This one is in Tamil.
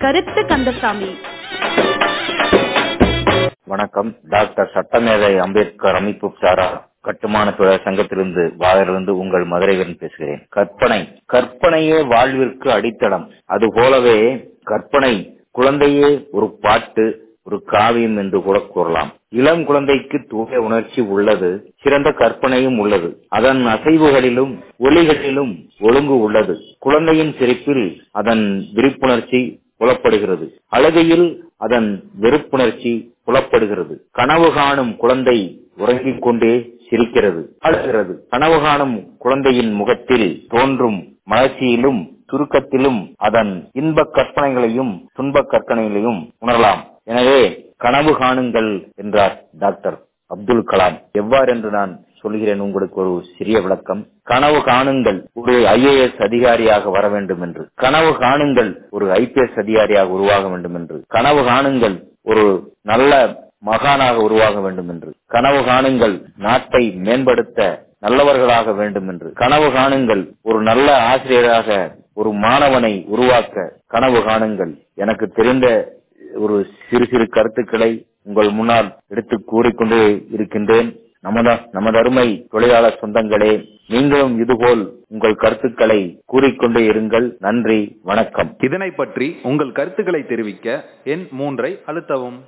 கருத்து கந்தசாமி. வணக்கம். டாக்டர் சட்டமேதை அம்பேத்கர் அமைப்பு சாரா கட்டுமான தொழிலாளர் சங்கத்திலிருந்து வாயிலிருந்து உங்கள் மதுரைவன் பேசுகிறேன். கற்பனையே வாழ்விற்கு அடித்தளம். அதுபோலவே கற்பனை குழந்தையே ஒரு பாட்டு, ஒரு காவியம் என்று கூட கூறலாம். இளம் குழந்தைக்கு தூய உணர்ச்சி உள்ளது, சிறந்த கற்பனையும் உள்ளது. அதன் அசைவுகளிலும் ஒலிகளிலும் ஒழுங்கு உள்ளது. குழந்தையின் சிரிப்பில் அதன் விருப்புணர்ச்சி புலப்படுகிறது, அழுகையில் அதன் வெறுப்புணர்ச்சி புலப்படுகிறது. கனவு காணும் குழந்தை உறங்கிக் கொண்டே சிரிக்கிறது, அழுகிறது. கனவு காணும் குழந்தையின் முகத்தில் தோன்றும் மலர்ச்சியிலும் சுருக்கத்திலும் அதன் இன்பக் கற்பனைகளையும் துன்பக் கற்பனைகளையும் உணரலாம். எனவே கனவு காணுங்கள் என்றார் டாக்டர் அப்துல் கலாம். எவ்வாறு என்று நான் சொல்கிறேன், உங்களுக்கு ஒரு சிறிய விளக்கம். கனவு காணுங்கள் ஒரு IAS அதிகாரியாக வர வேண்டும் என்று, கனவு காணுங்கள் ஒரு IPS அதிகாரியாக உருவாக வேண்டும் என்று, கனவு காணுங்கள் ஒரு நல்ல மகானாக உருவாக வேண்டும் என்று, கனவு காணுங்கள் நாட்டை மேம்படுத்த நல்லவர்களாக வேண்டும் என்று, கனவு காணுங்கள் ஒரு நல்ல ஆசிரியராக ஒரு மாணவனை உருவாக்க கனவு காணுங்கள். எனக்கு தெரிந்த ஒரு சிறு சிறு கருத்துக்களை உங்கள் முன்னால் எடுத்து கூறிக்கொண்டே இருக்கின்றேன். நமது அருமை தொழிலாளர் சொந்தங்களே, நீங்களும் இதுபோல் உங்கள் கருத்துக்களை கூறிக்கொண்டே இருங்கள். நன்றி, வணக்கம். இதனை பற்றி உங்கள் கருத்துக்களை தெரிவிக்க எண் 3 அழுத்தவும்.